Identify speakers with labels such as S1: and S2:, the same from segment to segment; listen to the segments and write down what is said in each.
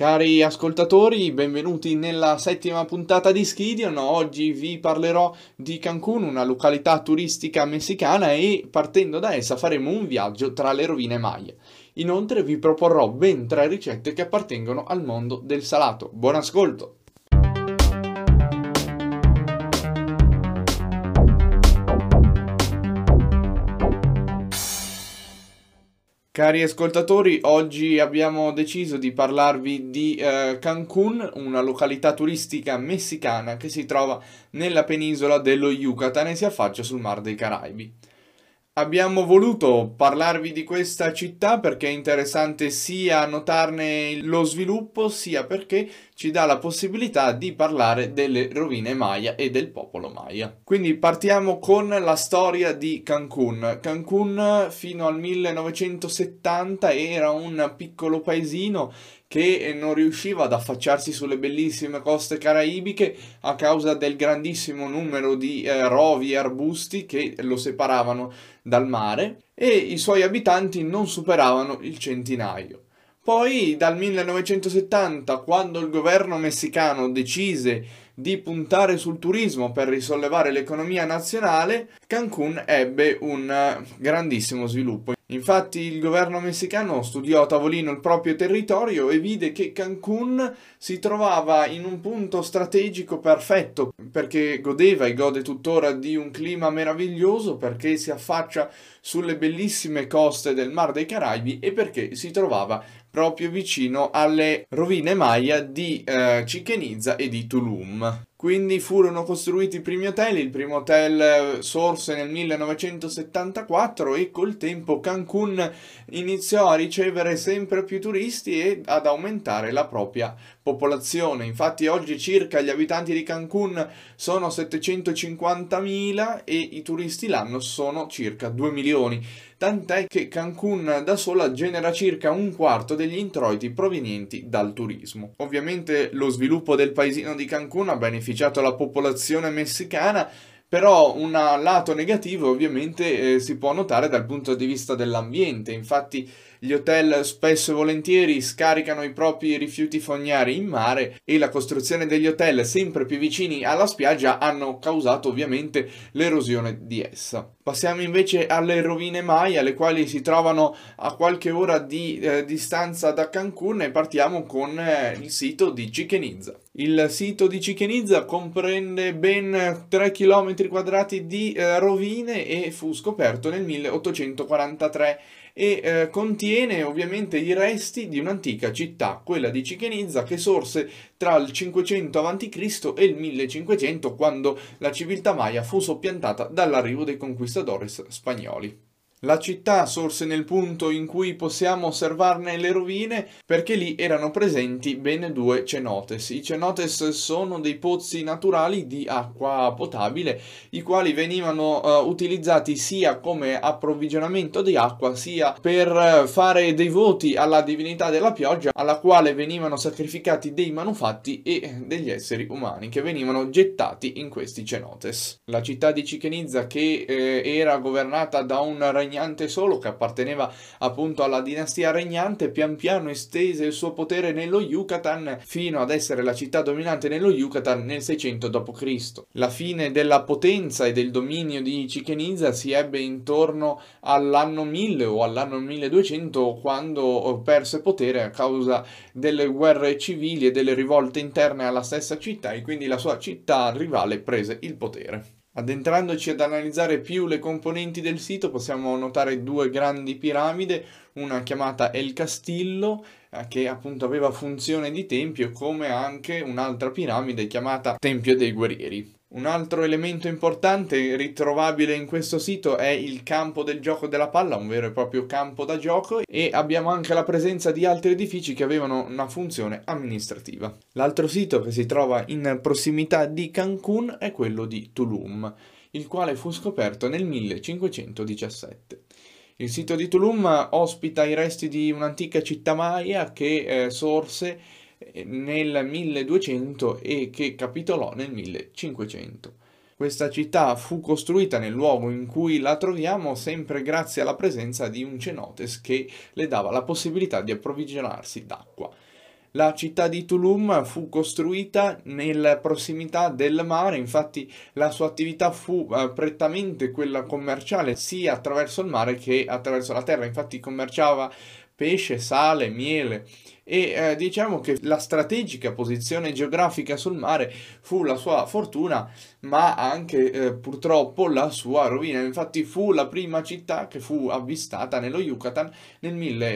S1: Cari ascoltatori, benvenuti nella settima puntata di Skidion. Oggi vi parlerò di Cancun, una località turistica messicana, e partendo da essa faremo un viaggio tra le rovine Maya. Inoltre vi proporrò ben 3 ricette che appartengono al mondo del salato. Buon ascolto! Cari ascoltatori, oggi abbiamo deciso di parlarvi di Cancun, una località turistica messicana che si trova nella penisola dello Yucatan e si affaccia sul Mar dei Caraibi. Abbiamo voluto parlarvi di questa città perché è interessante sia notarne lo sviluppo, sia perché ci dà la possibilità di parlare delle rovine Maya e del popolo Maya. Quindi partiamo con la storia di Cancun. Cancun fino al 1970 era un piccolo paesino che non riusciva ad affacciarsi sulle bellissime coste caraibiche a causa del grandissimo numero di rovi e arbusti che lo separavano dal mare, e i suoi abitanti non superavano il centinaio. Poi dal 1970, quando il governo messicano decise di puntare sul turismo per risollevare l'economia nazionale, Cancun ebbe un grandissimo sviluppo. Infatti il governo messicano studiò a tavolino il proprio territorio e vide che Cancun si trovava in un punto strategico perfetto, perché godeva e gode tuttora di un clima meraviglioso, perché si affaccia sulle bellissime coste del Mar dei Caraibi e perché si trovava proprio vicino alle rovine Maya di Chichén Itzá e di Tulum. Quindi furono costruiti i primi hotel. Il primo hotel sorse nel 1974 e col tempo Cancun iniziò a ricevere sempre più turisti e ad aumentare la propria popolazione. Infatti oggi circa gli abitanti di Cancun sono 750.000 e i turisti l'anno sono circa 2 milioni. Tant'è che Cancun da sola genera circa un quarto degli introiti provenienti dal turismo. Ovviamente lo sviluppo del paesino di Cancun ha beneficiato la popolazione messicana, però un lato negativo ovviamente si può notare dal punto di vista dell'ambiente. Infatti gli hotel spesso e volentieri scaricano i propri rifiuti fognari in mare e la costruzione degli hotel sempre più vicini alla spiaggia hanno causato ovviamente l'erosione di essa. Passiamo invece alle rovine Maya, le quali si trovano a qualche ora di distanza da Cancun, e partiamo con il sito di Chichén Itzá. Il sito di Chichén Itzá comprende ben 3 km quadrati di rovine e fu scoperto nel 1843 e contiene ovviamente i resti di un'antica città, quella di Chichén Itzá, che sorse tra il 500 a.C. e il 1500, quando la civiltà Maya fu soppiantata dall'arrivo dei conquistadores spagnoli. La città sorse nel punto in cui possiamo osservarne le rovine, perché lì erano presenti ben 2 cenotes. I cenotes sono dei pozzi naturali di acqua potabile, i quali venivano utilizzati sia come approvvigionamento di acqua, sia per fare dei voti alla divinità della pioggia, alla quale venivano sacrificati dei manufatti e degli esseri umani che venivano gettati in questi cenotes. La città di Chichén Itzá, che era governata da un regnante solo, che apparteneva appunto alla dinastia regnante, pian piano estese il suo potere nello Yucatan fino ad essere la città dominante nello Yucatan nel 600 d.C. La fine della potenza e del dominio di Chichén Itzá si ebbe intorno all'anno 1000 o all'anno 1200, quando perse potere a causa delle guerre civili e delle rivolte interne alla stessa città, e quindi la sua città rivale prese il potere. Addentrandoci ad analizzare più le componenti del sito, possiamo notare 2 grandi piramidi, una chiamata El Castillo, che appunto aveva funzione di tempio, come anche un'altra piramide chiamata Tempio dei Guerrieri. Un altro elemento importante ritrovabile in questo sito è il campo del gioco della palla, un vero e proprio campo da gioco, e abbiamo anche la presenza di altri edifici che avevano una funzione amministrativa. L'altro sito che si trova in prossimità di Cancun è quello di Tulum, il quale fu scoperto nel 1517. Il sito di Tulum ospita i resti di un'antica città maya che sorse nel 1200 e che capitolò nel 1500. Questa città fu costruita nel luogo in cui la troviamo sempre grazie alla presenza di un cenotes che le dava la possibilità di approvvigionarsi d'acqua. La città di Tulum fu costruita nella prossimità del mare, infatti la sua attività fu prettamente quella commerciale, sia attraverso il mare che attraverso la terra, infatti commerciava pesce, sale, miele e diciamo che la strategica posizione geografica sul mare fu la sua fortuna, ma anche purtroppo la sua rovina. Infatti fu la prima città che fu avvistata nello Yucatan nel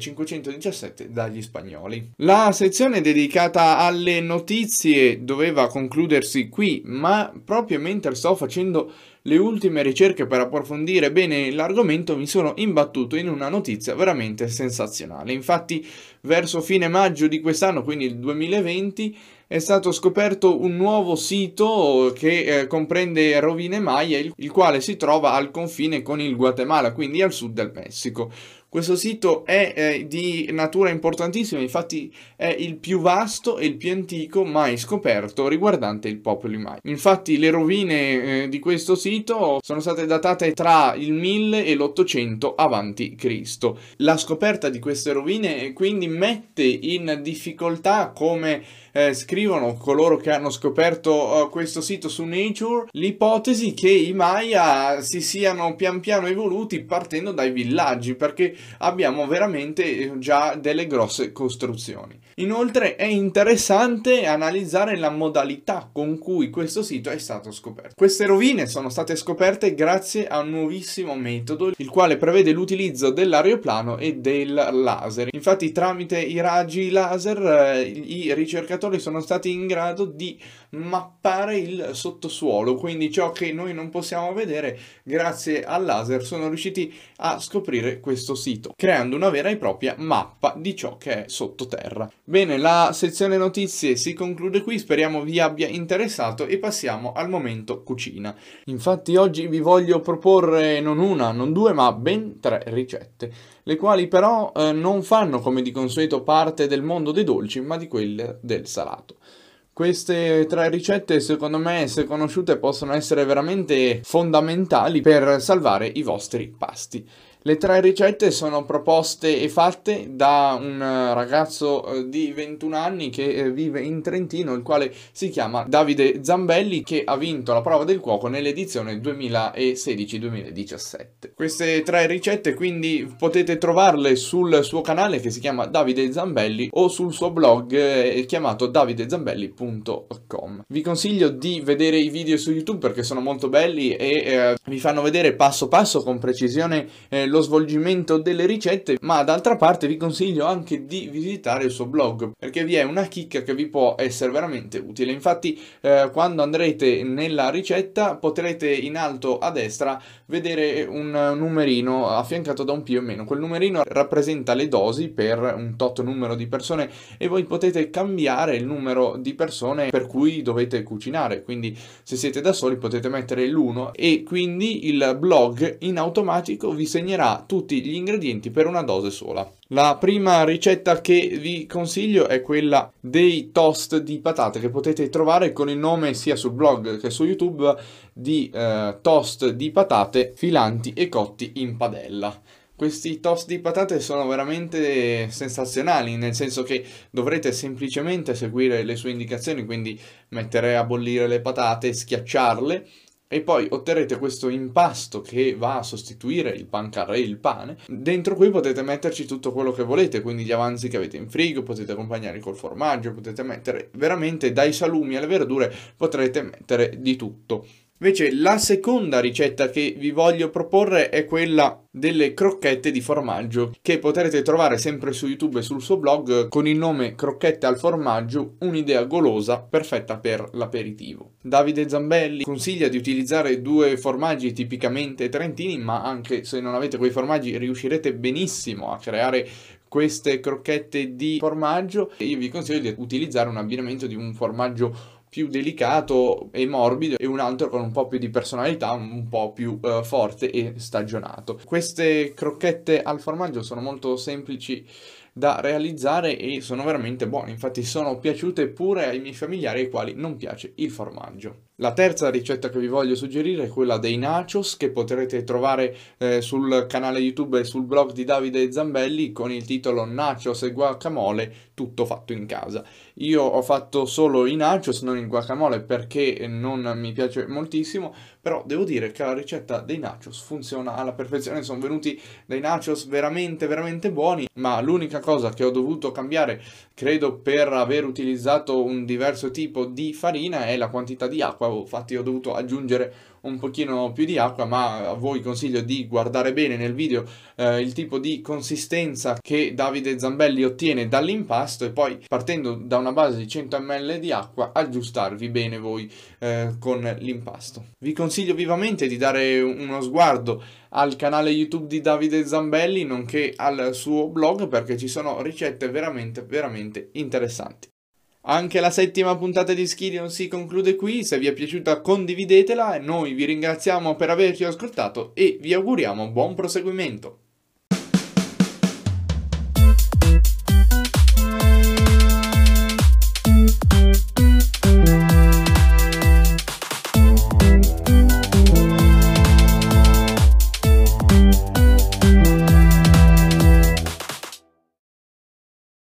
S1: 1517 dagli spagnoli. La sezione dedicata alle notizie doveva concludersi qui, ma proprio mentre sto facendo le ultime ricerche per approfondire bene l'argomento mi sono imbattuto in una notizia veramente sensazionale. Infatti, verso fine maggio di quest'anno, quindi il 2020, è stato scoperto un nuovo sito che comprende rovine Maya, il quale si trova al confine con il Guatemala, quindi al sud del Messico. Questo sito è di natura importantissima, infatti è il più vasto e il più antico mai scoperto riguardante il popolo Maya. Infatti le rovine di questo sito sono state datate tra il 1000 e l'800 a.C. La scoperta di queste rovine quindi mette in difficoltà, come scrivono coloro che hanno scoperto questo sito su Nature, l'ipotesi che i Maya si siano pian piano evoluti partendo dai villaggi, perché abbiamo veramente già delle grosse costruzioni. Inoltre è interessante analizzare la modalità con cui questo sito è stato scoperto. Queste rovine sono state scoperte grazie a un nuovissimo metodo, il quale prevede l'utilizzo dell'aeroplano e del laser. Infatti tramite i raggi laser i ricercatori sono stati in grado di mappare il sottosuolo, quindi ciò che noi non possiamo vedere, grazie al laser sono riusciti a scoprire questo sito, creando una vera e propria mappa di ciò che è sottoterra. Bene, la sezione notizie si conclude qui, speriamo vi abbia interessato e passiamo al momento cucina. Infatti oggi vi voglio proporre non una, non due, ma ben 3 ricette, le quali però non fanno come di consueto parte del mondo dei dolci, ma di quelle del salato. Queste 3 ricette, secondo me, se conosciute, possono essere veramente fondamentali per salvare i vostri pasti. Le 3 ricette sono proposte e fatte da un ragazzo di 21 anni che vive in Trentino, il quale si chiama Davide Zambelli, che ha vinto la prova del cuoco nell'edizione 2016-2017. Queste 3 ricette quindi potete trovarle sul suo canale che si chiama Davide Zambelli o sul suo blog chiamato davidezambelli.com. Vi consiglio di vedere i video su YouTube perché sono molto belli e vi fanno vedere passo passo con precisione lo svolgimento delle ricette, ma d'altra parte vi consiglio anche di visitare il suo blog perché vi è una chicca che vi può essere veramente utile. Infatti quando andrete nella ricetta potrete in alto a destra vedere un numerino affiancato da un più o meno. Quel numerino rappresenta le dosi per un tot numero di persone e voi potete cambiare il numero di persone per cui dovete cucinare, quindi se siete da soli potete mettere l'1 e quindi il blog in automatico vi segnerà tutti gli ingredienti per una dose sola. La prima ricetta che vi consiglio è quella dei toast di patate che potete trovare con il nome sia sul blog che su YouTube di toast di patate filanti e cotti in padella. Questi toast di patate sono veramente sensazionali, nel senso che dovrete semplicemente seguire le sue indicazioni, quindi mettere a bollire le patate, schiacciarle e poi otterrete questo impasto che va a sostituire il pan carré, il pane. Dentro qui potete metterci tutto quello che volete, quindi gli avanzi che avete in frigo, potete accompagnare col formaggio, potete mettere veramente dai salumi alle verdure, potrete mettere di tutto. Invece la seconda ricetta che vi voglio proporre è quella delle crocchette di formaggio che potrete trovare sempre su YouTube e sul suo blog con il nome Crocchette al formaggio, un'idea golosa perfetta per l'aperitivo. Davide Zambelli consiglia di utilizzare 2 formaggi tipicamente trentini, ma anche se non avete quei formaggi riuscirete benissimo a creare queste crocchette di formaggio. E io vi consiglio di utilizzare un abbinamento di un formaggio più delicato e morbido e un altro con un po' più di personalità, un po' più forte e stagionato. Queste crocchette al formaggio sono molto semplici da realizzare e sono veramente buone, infatti sono piaciute pure ai miei familiari ai quali non piace il formaggio. La terza ricetta che vi voglio suggerire è quella dei nachos che potrete trovare sul canale YouTube e sul blog di Davide Zambelli con il titolo Nachos e guacamole, tutto fatto in casa. Io ho fatto solo i nachos, non il guacamole perché non mi piace moltissimo, però devo dire che la ricetta dei nachos funziona alla perfezione, sono venuti dei nachos veramente veramente buoni, ma l'unica cosa che ho dovuto cambiare, credo per aver utilizzato un diverso tipo di farina, è la quantità di acqua. Infatti ho dovuto aggiungere un pochino più di acqua, ma a voi consiglio di guardare bene nel video il tipo di consistenza che Davide Zambelli ottiene dall'impasto e poi partendo da una base di 100 ml di acqua aggiustarvi bene voi con l'impasto. Vi consiglio vivamente di dare uno sguardo al canale YouTube di Davide Zambelli nonché al suo blog perché ci sono ricette veramente veramente interessanti. Anche la settima puntata di Skillion si conclude qui, se vi è piaciuta condividetela, noi vi ringraziamo per averci ascoltato e vi auguriamo buon proseguimento.